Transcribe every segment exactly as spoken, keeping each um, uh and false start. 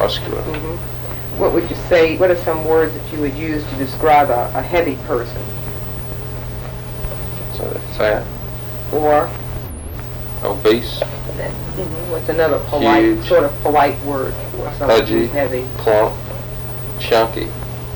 muscular. Mm-hmm. What would you say, what are some words that you would use to describe a, a heavy person? So fat, Or? obese, Mm-hmm. What's another polite, huge, sort of polite word for someone pudgy, who's heavy? plump, chunky.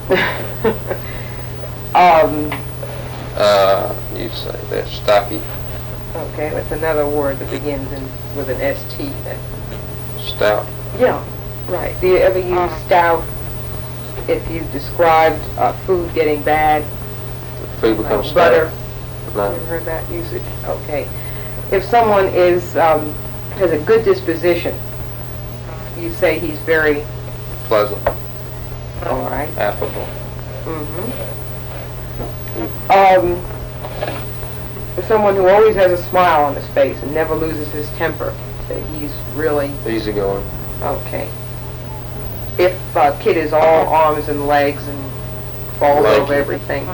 um, Uh, you say they're stocky, okay, that's another word that begins in, with an S T. That, stout. yeah, right. Do you ever use stout if you've described uh, food getting bad? The food Like becomes butter. stout. You No. ever heard that usage? Okay. If someone is um, has a good disposition, you say he's very Pleasant, all right. affable. Mm-hmm. Um, someone who always has a smile on his face and never loses his temper, say he's really Easygoing. okay. If a kid is all arms and legs and falls Lanky. over everything,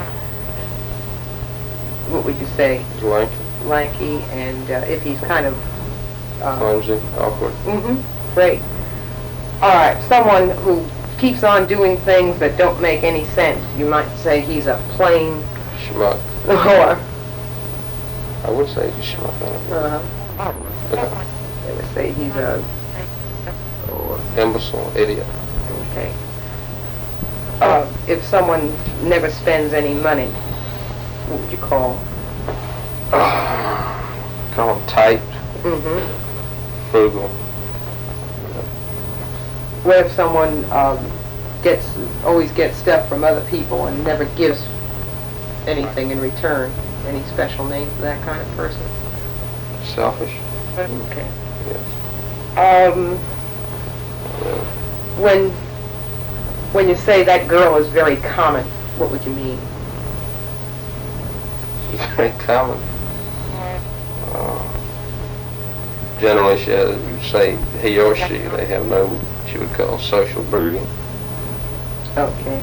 what would you say? Lanky, Lanky, and uh, if he's kind of uh, clumsy, awkward. mm-hmm, great. All right, someone who keeps on doing things that don't make any sense, you might say he's a plain Schmuck. or I would say he's a schmuck. uh, Okay. they would say he's a or Imbecile, idiot. okay. Uh, if someone never spends any money, what would you call? Call him tight, Mm-hmm. frugal. What if someone um, gets always gets stuff from other people and never gives anything in return? Any special name for that kind of person? Selfish. Okay. Yes. Um, Uh, when when you say that girl is very common, what would you mean? She's very common. Uh, generally, she has, you say he or she, they have no, what you would call social brooding. Okay.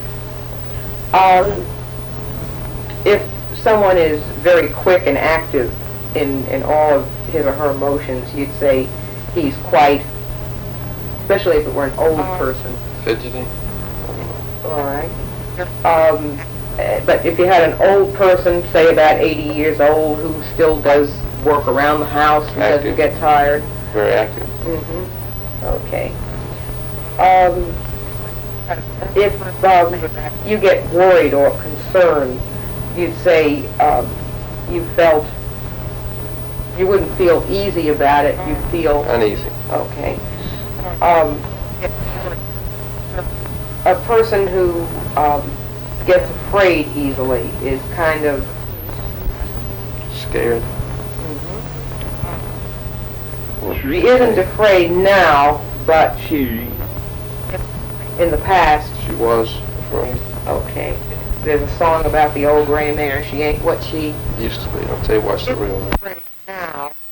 Um, if someone is very quick and active in, in all of his or her emotions, you'd say he's quite, especially if it were an old person. Fidgety. All right. Um, eh, but if you had an old person, say about eighty years old, who still does work around the house and doesn't Active. get tired. Very active. Mm-hmm. Okay. Um, if um, you get worried or concerned, you'd say um, you felt, you wouldn't feel easy about it, you'd feel, Uneasy. okay. Um, a person who um, gets afraid easily is kind of, Scared. she isn't afraid now, but she, in the past, She was afraid. okay. There's a song about the old gray mare. She ain't what she Used to be. I'll tell you what's the real name. now.